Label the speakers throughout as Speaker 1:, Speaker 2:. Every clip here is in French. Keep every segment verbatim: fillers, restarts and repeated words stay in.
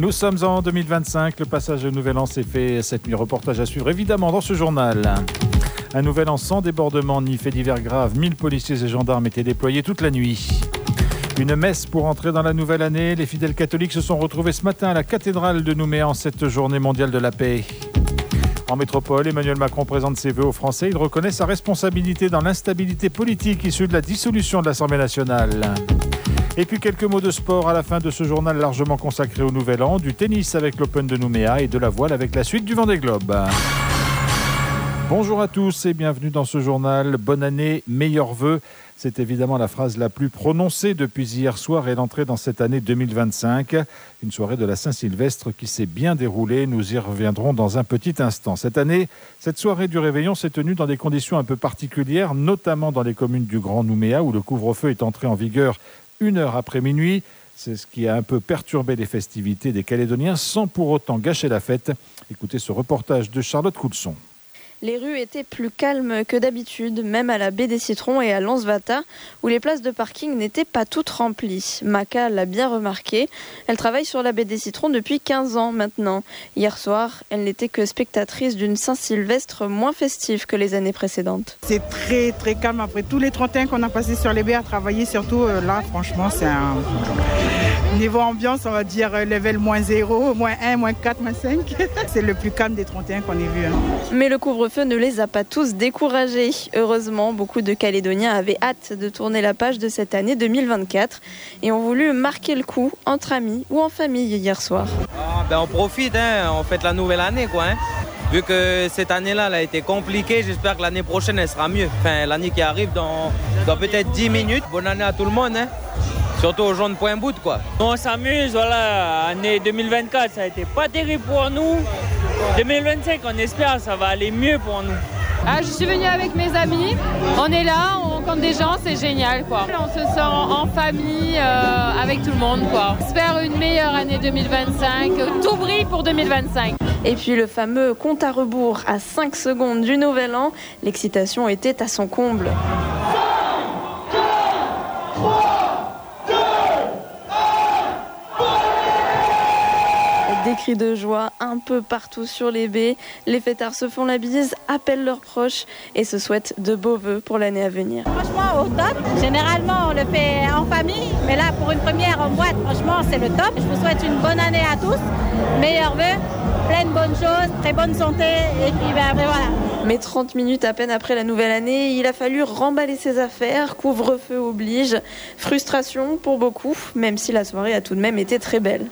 Speaker 1: Nous sommes en deux mille vingt-cinq, le passage au Nouvel An s'est fait cette nuit. Reportage à suivre évidemment dans ce journal. Un Nouvel An sans débordement ni fait divers graves. mille policiers et gendarmes étaient déployés toute la nuit. Une messe pour entrer dans la nouvelle année. Les fidèles catholiques se sont retrouvés ce matin à la cathédrale de Nouméa en cette journée mondiale de la paix. En métropole, Emmanuel Macron présente ses vœux aux Français. Il reconnaît sa responsabilité dans l'instabilité politique issue de la dissolution de l'Assemblée nationale. Et puis quelques mots de sport à la fin de ce journal largement consacré au Nouvel An, du tennis avec l'Open de Nouméa et de la voile avec la suite du Vendée Globe. Bonjour à tous et bienvenue dans ce journal. Bonne année, meilleurs vœux. C'est évidemment la phrase la plus prononcée depuis hier soir et l'entrée dans cette année deux mille vingt-cinq. Une soirée de la Saint-Sylvestre qui s'est bien déroulée. Nous y reviendrons dans un petit instant. Cette année, cette soirée du réveillon s'est tenue dans des conditions un peu particulières, notamment dans les communes du Grand Nouméa où le couvre-feu est entré en vigueur une heure après minuit. C'est ce qui a un peu perturbé les festivités des Calédoniens sans pour autant gâcher la fête. Écoutez ce reportage de Charlotte Coulson.
Speaker 2: Les rues étaient plus calmes que d'habitude, même à la baie des Citrons et à Lansvata, où les places de parking n'étaient pas toutes remplies. Maca l'a bien remarqué. Elle travaille sur la baie des Citrons depuis quinze ans maintenant. Hier soir, elle n'était que spectatrice d'une Saint-Sylvestre moins festive que les années précédentes.
Speaker 3: C'est très très calme après tous les trente et un qu'on a passé sur les baies à travailler, surtout euh, là, franchement, c'est un... Niveau ambiance, on va dire level moins zéro, moins un, moins quatre, moins cinq. C'est le plus calme des trente et un qu'on ait vu. Hein.
Speaker 2: Mais le couvre-feu ne les a pas tous découragés. Heureusement, beaucoup de Calédoniens avaient hâte de tourner la page de cette année deux mille vingt-quatre et ont voulu marquer le coup entre amis ou en famille hier soir.
Speaker 4: Ah, ben on profite, hein, on fête la nouvelle année quoi. Hein. Vu que cette année-là elle a été compliquée, j'espère que l'année prochaine elle sera mieux. Enfin, l'année qui arrive dans, dans peut-être dix minutes. Bonne année à tout le monde. Hein. Surtout aux gens de Pointe-Boute, quoi.
Speaker 5: On s'amuse, voilà. Année deux mille vingt-quatre, ça a été pas terrible pour nous. deux mille vingt-cinq, on espère, ça va aller mieux pour nous.
Speaker 6: Ah, je suis venue avec mes amis. On est là, on rencontre des gens, c'est génial, quoi. On se sent en famille, euh, avec tout le monde, quoi. J'espère une meilleure année deux mille vingt-cinq. Tout brille pour deux mille vingt-cinq.
Speaker 2: Et puis le fameux compte à rebours à cinq secondes du Nouvel An, l'excitation était à son comble. Des cris de joie un peu partout sur les baies. Les fêtards se font la bise, appellent leurs proches et se souhaitent de beaux vœux pour l'année à venir.
Speaker 7: Franchement, au top. Généralement, on le fait en famille, mais là, pour une première en boîte, franchement, c'est le top. Je vous souhaite une bonne année à tous. Meilleurs vœux, plein de bonnes choses, très bonne santé et puis ben, ben voilà.
Speaker 2: Mais trente minutes à peine après la nouvelle année, il a fallu remballer ses affaires, couvre-feu oblige. Frustration pour beaucoup, même si la soirée a tout de même été très belle.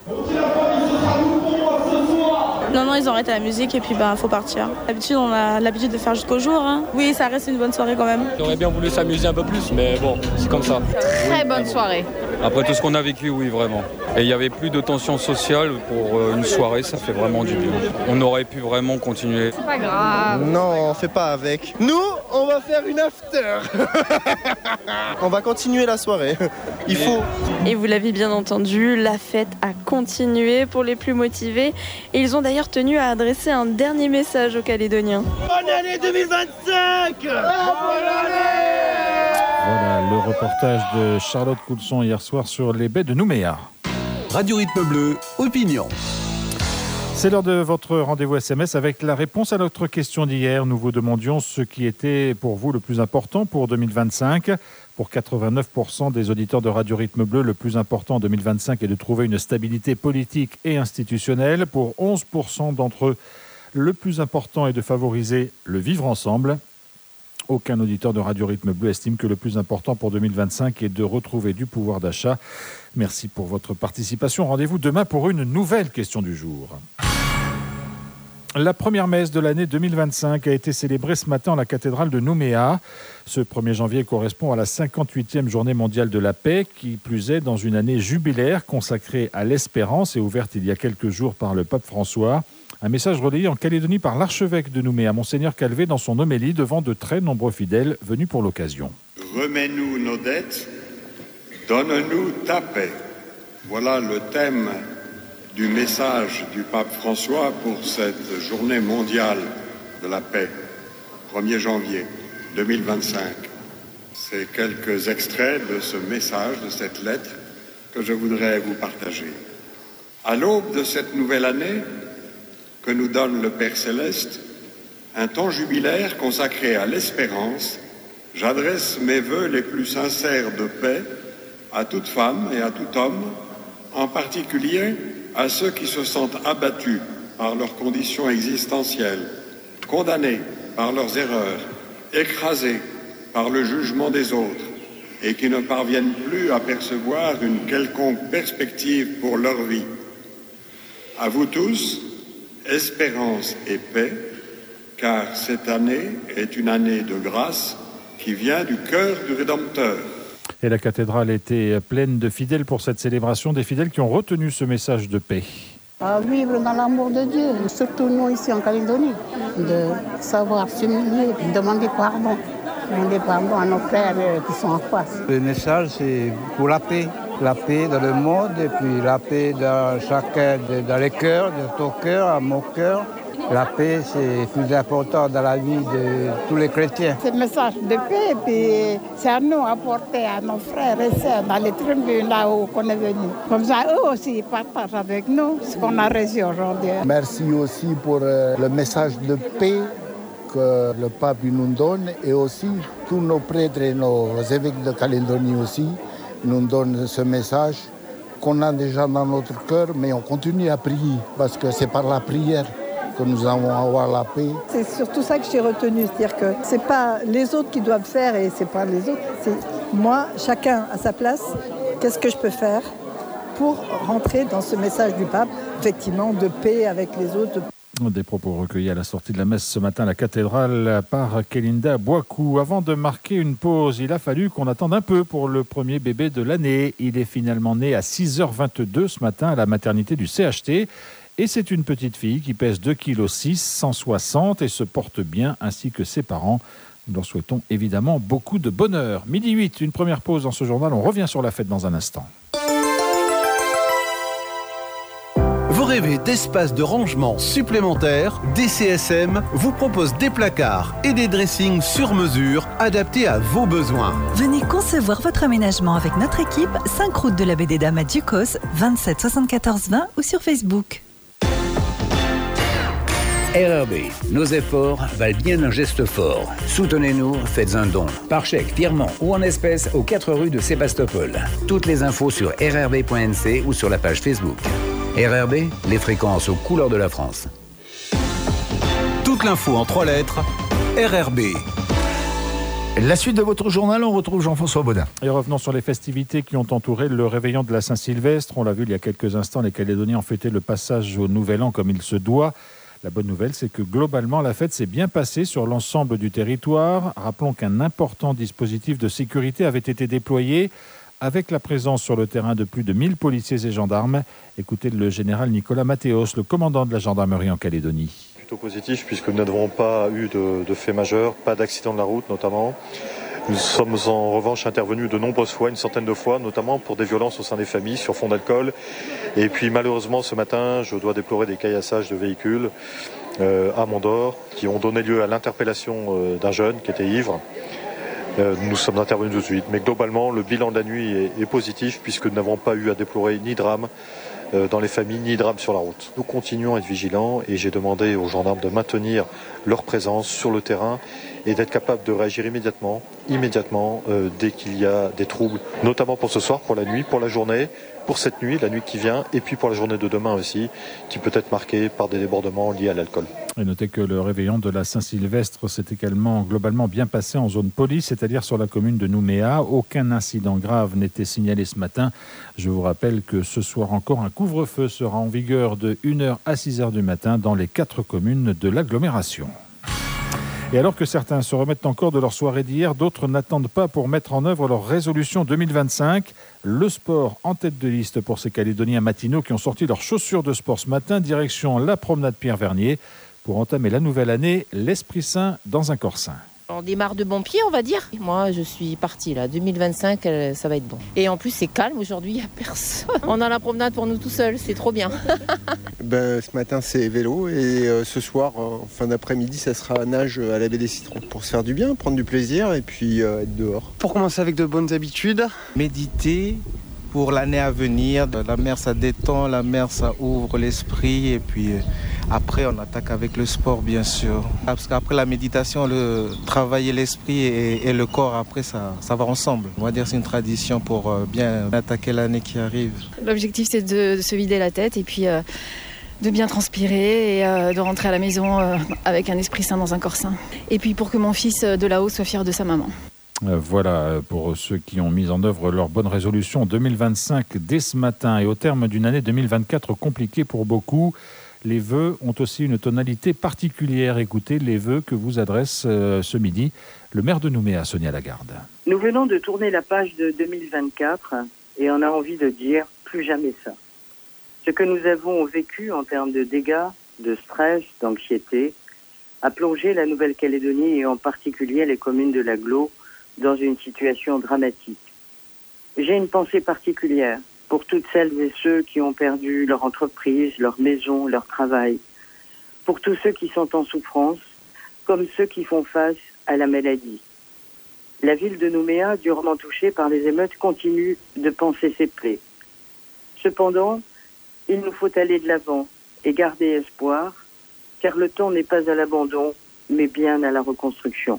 Speaker 8: Non, non, ils ont arrêté la musique et puis bah faut partir. D'habitude, on a l'habitude de faire jusqu'au jour. Hein. Oui, ça reste une bonne soirée quand même.
Speaker 9: J'aurais bien voulu s'amuser un peu plus, mais bon, c'est comme ça.
Speaker 8: Très
Speaker 9: oui,
Speaker 8: bonne soirée.
Speaker 9: Après tout ce qu'on a vécu, oui, vraiment. Et il n'y avait plus de tension sociale pour une soirée, ça fait vraiment du bien. On aurait pu vraiment continuer.
Speaker 8: C'est pas grave.
Speaker 10: Non, on fait pas avec. Nous, on va faire une after. On va continuer la soirée. Il faut.
Speaker 2: Et vous l'avez bien entendu, la fête a continué pour les plus motivés. Et ils ont d'ailleurs tenu à adresser un dernier message aux Calédoniens.
Speaker 10: Bonne année deux mille vingt-cinq. Bonne année.
Speaker 1: Voilà le reportage de Charlotte Coulson hier soir sur les baies de Nouméa.
Speaker 11: Radio Rythme Bleu, opinion.
Speaker 1: C'est l'heure de votre rendez-vous S M S avec la réponse à notre question d'hier. Nous vous demandions ce qui était pour vous le plus important pour deux mille vingt-cinq. Pour quatre-vingt-neuf pour cent des auditeurs de Radio Rythme Bleu, le plus important en deux mille vingt-cinq est de trouver une stabilité politique et institutionnelle. Pour onze pour cent d'entre eux, le plus important est de favoriser le vivre ensemble. Aucun auditeur de Radio Rythme Bleu estime que le plus important pour deux mille vingt-cinq est de retrouver du pouvoir d'achat. Merci pour votre participation. Rendez-vous demain pour une nouvelle question du jour. La première messe de l'année deux mille vingt-cinq a été célébrée ce matin en la cathédrale de Nouméa. Ce premier janvier correspond à la cinquante-huitième journée mondiale de la paix, qui plus est dans une année jubilaire consacrée à l'espérance et ouverte il y a quelques jours par le pape François. Un message relayé en Calédonie par l'archevêque de Nouméa, Monseigneur Calvé, dans son homélie devant de très nombreux fidèles venus pour l'occasion.
Speaker 12: Remets-nous nos dettes, donne-nous ta paix. Voilà le thème du message du pape François pour cette journée mondiale de la paix, premier janvier deux mille vingt-cinq. C'est quelques extraits de ce message, de cette lettre, que je voudrais vous partager. À l'aube de cette nouvelle année que nous donne le Père Céleste, un temps jubilaire consacré à l'espérance, j'adresse mes vœux les plus sincères de paix à toute femme et à tout homme, en particulier à ceux qui se sentent abattus par leurs conditions existentielles, condamnés par leurs erreurs, écrasés par le jugement des autres et qui ne parviennent plus à percevoir une quelconque perspective pour leur vie. À vous tous, espérance et paix, car cette année est une année de grâce qui vient du cœur du Rédempteur.
Speaker 1: Et la cathédrale était pleine de fidèles pour cette célébration, des fidèles qui ont retenu ce message de paix.
Speaker 13: À vivre dans l'amour de Dieu, surtout nous ici en Calédonie, de savoir s'humilier, de demander pardon, demander pardon à nos frères qui sont en face.
Speaker 14: Le message, c'est pour la paix. La paix dans le monde et puis la paix dans chacun, dans les cœurs, dans ton cœur, à mon cœur. La paix, c'est plus important dans la vie de tous les chrétiens.
Speaker 13: C'est le message de paix, puis c'est à nous apporter à nos frères et sœurs dans les tribunes là-haut qu'on est venu. Comme ça, eux aussi, ils partagent avec nous ce qu'on a reçu aujourd'hui.
Speaker 15: Merci aussi pour euh, le message de paix que le pape nous donne et aussi tous nos prêtres et nos évêques de Calédonie aussi nous donnent ce message qu'on a déjà dans notre cœur, mais on continue à prier parce que c'est par la prière que nous allons avoir la paix.
Speaker 16: C'est surtout ça que j'ai retenu, c'est-à-dire que c'est pas les autres qui doivent faire et c'est pas les autres, c'est moi, chacun à sa place, qu'est-ce que je peux faire pour rentrer dans ce message du pape, effectivement, de paix avec les autres.
Speaker 1: Des propos recueillis à la sortie de la messe ce matin à la cathédrale par Kelinda Boakou. Avant de marquer une pause, il a fallu qu'on attende un peu pour le premier bébé de l'année. Il est finalement né à six heures vingt-deux ce matin à la maternité du C H T. Et c'est une petite fille qui pèse deux virgule six kilos, cent soixante et se porte bien, ainsi que ses parents. Nous leur souhaitons évidemment beaucoup de bonheur. Midi huit, une première pause dans ce journal. On revient sur la fête dans un instant.
Speaker 11: Vous rêvez d'espace de rangement supplémentaires? D C S M vous propose des placards et des dressings sur mesure adaptés à vos besoins.
Speaker 17: Venez concevoir votre aménagement avec notre équipe, cinq route de la Baie des Dames à Ducos, vingt-sept soixante-quatorze vingt ou sur Facebook.
Speaker 18: R R B, nos efforts valent bien un geste fort. Soutenez-nous, faites un don. Par chèque, virement ou en espèces aux quatre rues de Sébastopol. Toutes les infos sur r r b point n c ou sur la page Facebook. R R B, les fréquences aux couleurs de la France.
Speaker 11: Toute l'info en trois lettres, R R B.
Speaker 19: La suite de votre journal, on retrouve Jean-François Baudin.
Speaker 1: Et revenons sur les festivités qui ont entouré le réveillon de la Saint-Sylvestre. On l'a vu il y a quelques instants, les Calédoniens ont fêté le passage au Nouvel An comme il se doit. La bonne nouvelle, c'est que globalement, la fête s'est bien passée sur l'ensemble du territoire. Rappelons qu'un important dispositif de sécurité avait été déployé avec la présence sur le terrain de plus de mille policiers et gendarmes. Écoutez le général Nicolas Mathéos, le commandant de la gendarmerie en Calédonie.
Speaker 20: Plutôt positif puisque nous n'avons pas eu de, de faits majeurs, pas d'accident de la route notamment. Nous sommes en revanche intervenus de nombreuses fois, une centaine de fois, notamment pour des violences au sein des familles sur fond d'alcool. Et puis malheureusement ce matin, je dois déplorer des caillassages de véhicules euh, à Mondor qui ont donné lieu à l'interpellation euh, d'un jeune qui était ivre. Euh, nous sommes intervenus tout de suite. Mais globalement, le bilan de la nuit est, est positif puisque nous n'avons pas eu à déplorer ni drame euh, dans les familles, ni drame sur la route. Nous continuons à être vigilants et j'ai demandé aux gendarmes de maintenir leur présence sur le terrain et d'être capable de réagir immédiatement, immédiatement euh, dès qu'il y a des troubles, notamment pour ce soir, pour la nuit, pour la journée, pour cette nuit, la nuit qui vient, et puis pour la journée de demain aussi, qui peut être marquée par des débordements liés à l'alcool.
Speaker 1: Et notez que le réveillon de la Saint-Sylvestre s'est également globalement bien passé en zone police, c'est-à-dire sur la commune de Nouméa. Aucun incident grave n'était signalé ce matin. Je vous rappelle que ce soir encore, un couvre-feu sera en vigueur de une heure à six heures du matin dans les quatre communes de l'agglomération. Et alors que certains se remettent encore de leur soirée d'hier, d'autres n'attendent pas pour mettre en œuvre leur résolution deux mille vingt-cinq. Le sport en tête de liste pour ces Calédoniens matinaux qui ont sorti leurs chaussures de sport ce matin, direction la promenade Pierre-Vernier, pour entamer la nouvelle année, l'esprit sain dans un corps sain.
Speaker 21: On démarre de bon pied, on va dire. Moi, je suis partie là. deux mille vingt-cinq, ça va être bon. Et en plus, c'est calme aujourd'hui, il n'y a personne. On a la promenade pour nous tout seuls, c'est trop bien.
Speaker 22: Ben, ce matin, c'est vélo et euh, ce soir, en fin d'après-midi, ça sera nage à la baie des Citrons. Pour se faire du bien, prendre du plaisir et puis euh, être dehors.
Speaker 23: Pour commencer avec de bonnes habitudes, méditer,
Speaker 3: pour l'année à venir. La mer, ça détend, la mer, ça ouvre l'esprit. Et puis après, on attaque avec le sport, bien sûr. Parce qu'après la méditation, le travailler l'esprit et, et le corps, après, ça, ça va ensemble. On va dire que c'est une tradition pour bien attaquer l'année qui arrive.
Speaker 4: L'objectif, c'est de, de se vider la tête et puis euh, de bien transpirer et euh, de rentrer à la maison euh, avec un esprit sain dans un corps sain. Et puis pour que mon fils de là-haut soit fier de sa maman.
Speaker 1: Voilà pour ceux qui ont mis en œuvre leur bonne résolution deux mille vingt-cinq dès ce matin. Et au terme d'une année deux mille vingt-quatre compliquée pour beaucoup, les vœux ont aussi une tonalité particulière. Écoutez les vœux que vous adresse euh, ce midi le maire de Nouméa, Sonia Lagarde.
Speaker 23: Nous venons de tourner la page de deux mille vingt-quatre et on a envie de dire plus jamais ça. Ce que nous avons vécu en termes de dégâts, de stress, d'anxiété, a plongé la Nouvelle-Calédonie et en particulier les communes de l'Agglo dans une situation dramatique. J'ai une pensée particulière pour toutes celles et ceux qui ont perdu leur entreprise, leur maison, leur travail, pour tous ceux qui sont en souffrance, comme ceux qui font face à la maladie. La ville de Nouméa, durement touchée par les émeutes, continue de panser ses plaies. Cependant, il nous faut aller de l'avant et garder espoir, car le temps n'est pas à l'abandon, mais bien à la reconstruction.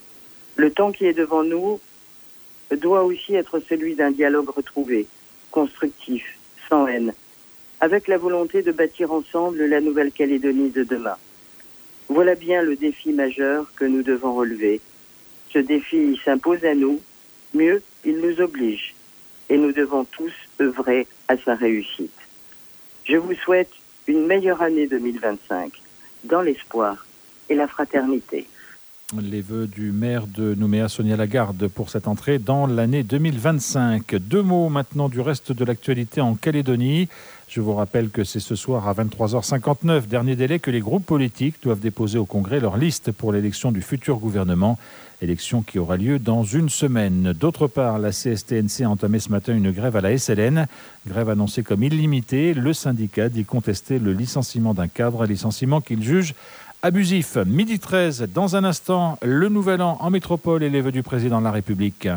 Speaker 23: Le temps qui est devant nous doit aussi être celui d'un dialogue retrouvé, constructif, sans haine, avec la volonté de bâtir ensemble la Nouvelle-Calédonie de demain. Voilà bien le défi majeur que nous devons relever. Ce défi s'impose à nous, mieux, il nous oblige, et nous devons tous œuvrer à sa réussite. Je vous souhaite une meilleure année deux mille vingt-cinq, dans l'espoir et la fraternité.
Speaker 1: Les vœux du maire de Nouméa, Sonia Lagarde, pour cette entrée dans l'année deux mille vingt-cinq. Deux mots maintenant du reste de l'actualité en Calédonie. Je vous rappelle que c'est ce soir à vingt-trois heures cinquante-neuf, dernier délai, que les groupes politiques doivent déposer au Congrès leur liste pour l'élection du futur gouvernement. Élection qui aura lieu dans une semaine. D'autre part, la C S T N C a entamé ce matin une grève à la S L N. Grève annoncée comme illimitée. Le syndicat dit contester le licenciement d'un cadre, licenciement qu'il juge abusif. Midi treize, dans un instant, le nouvel an en métropole et les vœux du président de la République.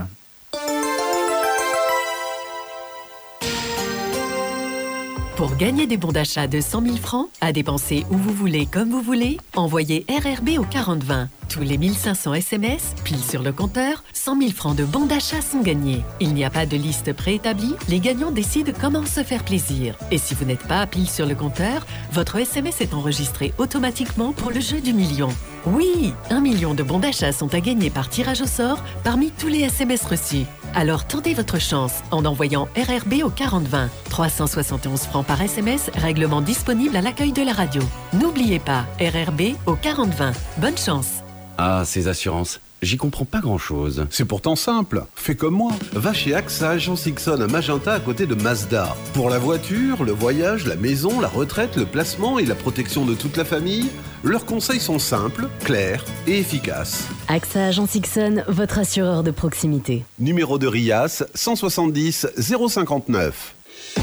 Speaker 24: Pour gagner des bons d'achat de cent mille francs, à dépenser où vous voulez, comme vous voulez, envoyez R R B au quarante vingt. Tous les mille cinq cents S M S, pile sur le compteur, cent mille francs de bons d'achat sont gagnés. Il n'y a pas de liste préétablie, les gagnants décident comment se faire plaisir. Et si vous n'êtes pas à pile sur le compteur, votre S M S est enregistré automatiquement pour le jeu du million. Oui, un million de bons d'achat sont à gagner par tirage au sort parmi tous les S M S reçus. Alors tentez votre chance en envoyant R R B au quarante vingt. trois cent soixante et onze francs par S M S, règlement disponible à l'accueil de la radio. N'oubliez pas, R R B au quarante vingt. Bonne chance.
Speaker 25: Ah, ces assurances, j'y comprends pas grand-chose.
Speaker 11: C'est pourtant simple. Fais comme moi. Va chez A X A Agence Ixon à Magenta à côté de Mazda. Pour la voiture, le voyage, la maison, la retraite, le placement et la protection de toute la famille, leurs conseils sont simples, clairs et efficaces.
Speaker 26: A X A Agence Ixon, votre assureur de proximité.
Speaker 11: Numéro de RIAS cent soixante-dix zéro cinquante-neuf.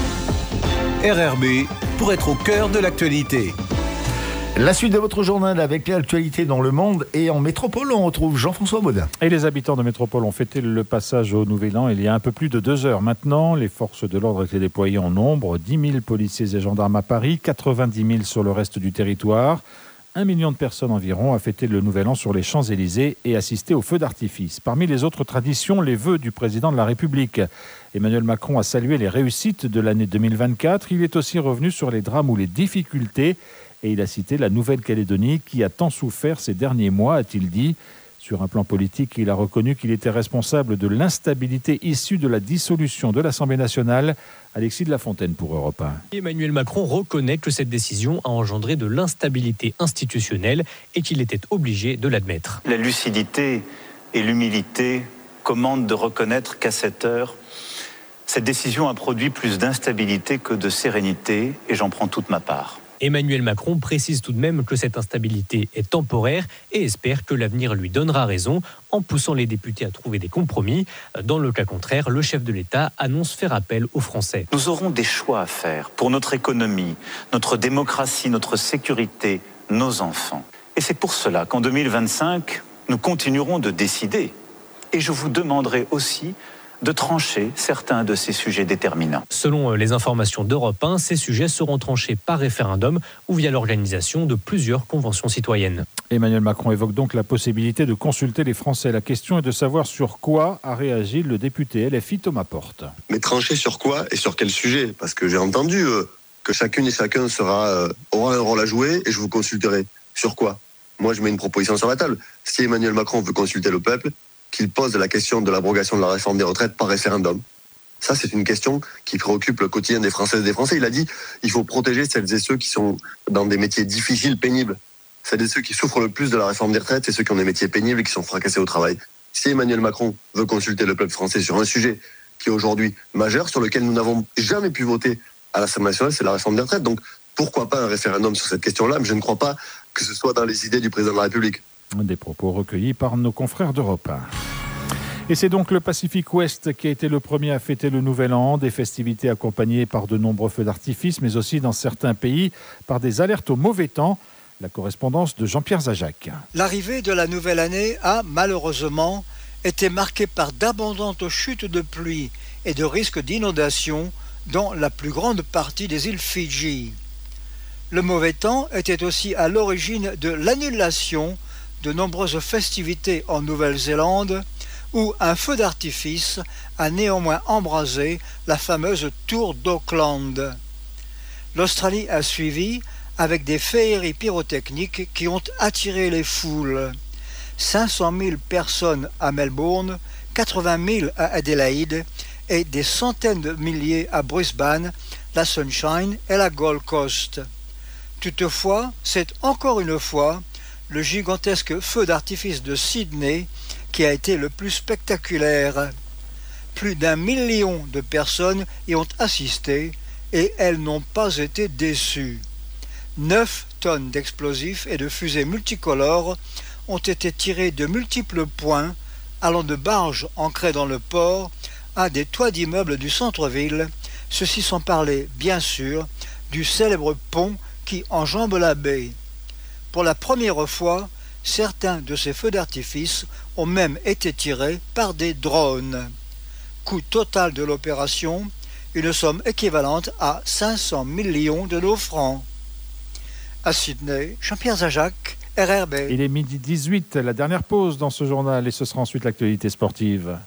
Speaker 11: R R B pour être au cœur de l'actualité.
Speaker 19: La suite de votre journal avec l'actualité dans le monde et en métropole, on retrouve Jean-François Baudin.
Speaker 1: Et les habitants de métropole ont fêté le passage au Nouvel An il y a un peu plus de deux heures maintenant. Les forces de l'ordre étaient déployées en nombre, dix mille policiers et gendarmes à Paris, quatre-vingt-dix mille sur le reste du territoire. Un million de personnes environ a fêté le Nouvel An sur les Champs-Élysées et assisté aux feux d'artifice. Parmi les autres traditions, les vœux du président de la République. Emmanuel Macron a salué les réussites de l'année deux mille vingt-quatre. Il est aussi revenu sur les drames ou les difficultés. Et il a cité la Nouvelle-Calédonie qui a tant souffert ces derniers mois, a-t-il dit. Sur un plan politique, il a reconnu qu'il était responsable de l'instabilité issue de la dissolution de l'Assemblée nationale. Alexis de la Fontaine pour Europe un.
Speaker 27: Emmanuel Macron reconnaît que cette décision a engendré de l'instabilité institutionnelle et qu'il était obligé de l'admettre.
Speaker 28: La lucidité et l'humilité commandent de reconnaître qu'à cette heure, cette décision a produit plus d'instabilité que de sérénité et j'en prends toute ma part.
Speaker 27: Emmanuel Macron précise tout de même que cette instabilité est temporaire et espère que l'avenir lui donnera raison en poussant les députés à trouver des compromis. Dans le cas contraire, le chef de l'État annonce faire appel aux Français.
Speaker 28: Nous aurons des choix à faire pour notre économie, notre démocratie, notre sécurité, nos enfants. Et c'est pour cela qu'en deux mille vingt-cinq, nous continuerons de décider. Et je vous demanderai aussi de trancher certains de ces sujets déterminants.
Speaker 27: Selon les informations d'Europe un, ces sujets seront tranchés par référendum ou via l'organisation de plusieurs conventions citoyennes.
Speaker 1: Emmanuel Macron évoque donc la possibilité de consulter les Français. La question est de savoir sur quoi a réagi le député L F I Thomas Porte.
Speaker 2: Mais trancher sur quoi et sur quel sujet ? Parce que j'ai entendu euh, que chacune et chacun sera, euh, aura un rôle à jouer et je vous consulterai. Sur quoi ? Moi, je mets une proposition sur la table. Si Emmanuel Macron veut consulter le peuple, qu'il pose la question de l'abrogation de la réforme des retraites par référendum. Ça, c'est une question qui préoccupe le quotidien des Françaises et des Français. Il a dit qu'il faut protéger celles et ceux qui sont dans des métiers difficiles, pénibles. Celles et ceux qui souffrent le plus de la réforme des retraites, c'est ceux qui ont des métiers pénibles et qui sont fracassés au travail. Si Emmanuel Macron veut consulter le peuple français sur un sujet qui est aujourd'hui majeur, sur lequel nous n'avons jamais pu voter à l'Assemblée nationale, c'est la réforme des retraites. Donc, pourquoi pas un référendum sur cette question-là ? Mais je ne crois pas que ce soit dans les idées du président de la République.
Speaker 1: Des propos recueillis par nos confrères d'Europe un. Et c'est donc le Pacific Ouest qui a été le premier à fêter le Nouvel An, des festivités accompagnées par de nombreux feux d'artifice, mais aussi dans certains pays par des alertes au mauvais temps. La correspondance de Jean-Pierre Zajac.
Speaker 5: L'arrivée de la nouvelle année a malheureusement été marquée par d'abondantes chutes de pluie et de risques d'inondation dans la plus grande partie des îles Fidji. Le mauvais temps était aussi à l'origine de l'annulation de nombreuses festivités en Nouvelle-Zélande où un feu d'artifice a néanmoins embrasé la fameuse tour d'Auckland. L'Australie a suivi avec des féeries pyrotechniques qui ont attiré les foules. cinq cent mille personnes à Melbourne, quatre-vingt mille à Adélaïde et des centaines de milliers à Brisbane, la Sunshine et la Gold Coast. Toutefois, c'est encore une fois le gigantesque feu d'artifice de Sydney qui a été le plus spectaculaire. Plus d'un million de personnes y ont assisté et elles n'ont pas été déçues. Neuf tonnes d'explosifs et de fusées multicolores ont été tirées de multiples points, allant de barges ancrées dans le port à des toits d'immeubles du centre-ville, ceci sans parler, bien sûr, du célèbre pont qui enjambe la baie. Pour la première fois, certains de ces feux d'artifice ont même été tirés par des drones. Coût total de l'opération, une somme équivalente à cinq cents millions de nos francs. À Sydney, Jean-Pierre Zajac, R R B.
Speaker 1: Il est midi dix-huit, la dernière pause dans ce journal et ce sera ensuite l'actualité sportive.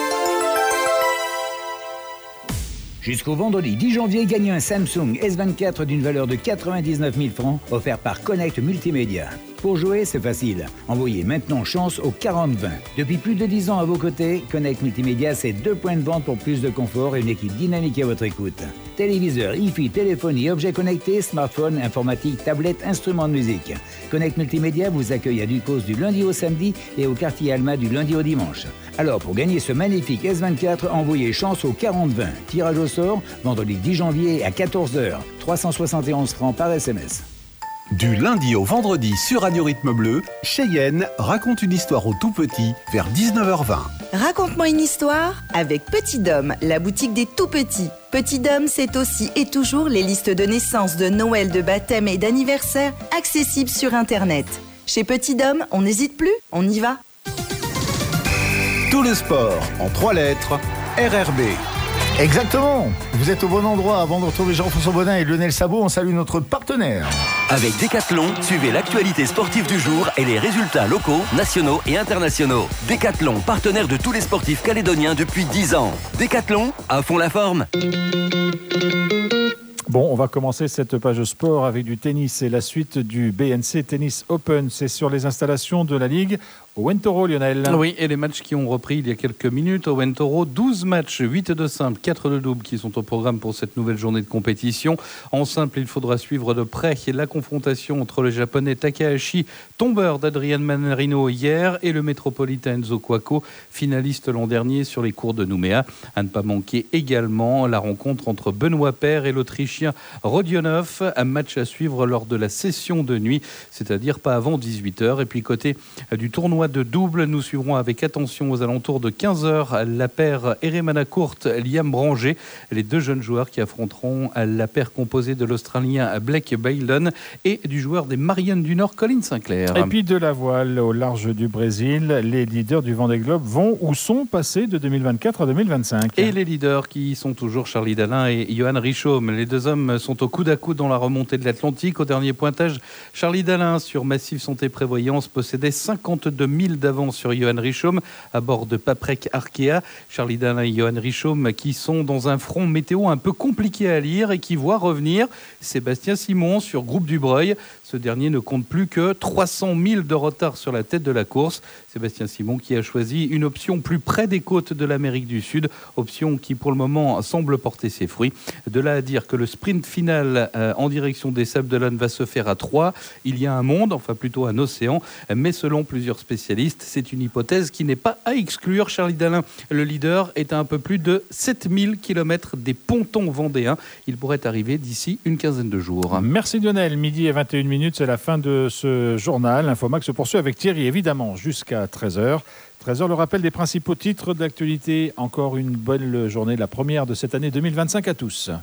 Speaker 18: Jusqu'au vendredi dix janvier, gagnez un Samsung S vingt-quatre d'une valeur de quatre-vingt-dix-neuf mille francs offert par Connect Multimédia. Pour jouer, c'est facile. Envoyez maintenant chance au quarante vingt. Depuis plus de dix ans à vos côtés, Connect Multimédia, c'est deux points de vente pour plus de confort et une équipe dynamique à votre écoute. Téléviseur, hi-fi, téléphonie, objets connectés, smartphone, informatique, tablette, instruments de musique. Connect Multimédia vous accueille à Ducos du lundi au samedi et au quartier Alma du lundi au dimanche. Alors, pour gagner ce magnifique S vingt-quatre, envoyez chance au quarante vingt. Tirage au sort, vendredi dix janvier à quatorze heures. trois cent soixante et onze francs par S M S.
Speaker 11: Du lundi au vendredi sur Radio Rythme Bleu, Cheyenne raconte une histoire aux tout-petits vers dix-neuf heures vingt.
Speaker 6: Raconte-moi une histoire avec Petit Dôme, la boutique des tout-petits. Petit Dôme, c'est aussi et toujours les listes de naissance, de Noël, de baptême et d'anniversaire accessibles sur Internet. Chez Petit Dôme, on n'hésite plus, on y va.
Speaker 11: Tout le sport en trois lettres, R R B.
Speaker 19: Exactement. Vous êtes au bon endroit. Avant de retrouver Jean-François Bodin et Lionel Sabot, on salue notre partenaire.
Speaker 7: Avec Décathlon, suivez l'actualité sportive du jour et les résultats locaux, nationaux et internationaux. Décathlon, partenaire de tous les sportifs calédoniens depuis dix ans. Décathlon, à fond la forme.
Speaker 1: Bon, on va commencer cette page sport avec du tennis et la suite du B N C Tennis Open. C'est sur les installations de la Ligue au Wentoro, Lionel.
Speaker 8: Oui, et les matchs qui ont repris il y a quelques minutes au Wentoro. douze matchs, huit de simple, quatre de double qui sont au programme pour cette nouvelle journée de compétition. En simple, il faudra suivre de près la confrontation entre le japonais Takahashi, tombeur d'Adrian Manarino hier, et le métropolitain Enzo Couaco, finaliste l'an dernier sur les cours de Nouméa. À ne pas manquer également la rencontre entre Benoît Paire et l'Autrichien Rodionov. Un match à suivre lors de la session de nuit, c'est-à-dire pas avant dix-huit heures. Et puis côté du tournoi tournoi de double. Nous suivrons avec attention aux alentours de quinze heures la paire Eremana Court, Liam Branger, les deux jeunes joueurs qui affronteront la paire composée de l'Australien Blake Bailon et du joueur des Mariannes du Nord, Colin Sinclair.
Speaker 1: Et puis de la voile au large du Brésil, les leaders du Vendée Globe vont ou sont passés de deux mille vingt-quatre à deux mille vingt-cinq.
Speaker 8: Et les leaders qui sont toujours Charlie Dalin et Johan Richaume. Les deux hommes sont au coude à coude dans la remontée de l'Atlantique. Au dernier pointage, Charlie Dalin sur Massif Santé Prévoyance possédait cinquante-deux mille d'avance sur Johan Richaume à bord de Paprec Arkea. Charlie Dalin et Johan Richaume qui sont dans un front météo un peu compliqué à lire et qui voit revenir Sébastien Simon sur Groupe du Breuil. Ce dernier ne compte plus que trois cent mille de retard sur la tête de la course. Sébastien Simon qui a choisi une option plus près des côtes de l'Amérique du Sud, option qui pour le moment semble porter ses fruits. De là à dire que le sprint final euh, en direction des Sables d'Olonne va se faire à trois, il y a un monde, enfin plutôt un océan, mais selon plusieurs spécialistes, c'est une hypothèse qui n'est pas à exclure. Charlie Dalin, le leader, est à un peu plus de sept mille kilomètres des pontons vendéens. Il pourrait arriver d'ici une quinzaine de jours.
Speaker 1: Merci Lionel, midi et vingt et une minutes, c'est la fin de ce journal. Infomax se poursuit avec Thierry, évidemment, jusqu'à treize heures. treize heures, le rappel des principaux titres d'actualité. Encore une bonne journée, la première de cette année deux mille vingt-cinq à tous.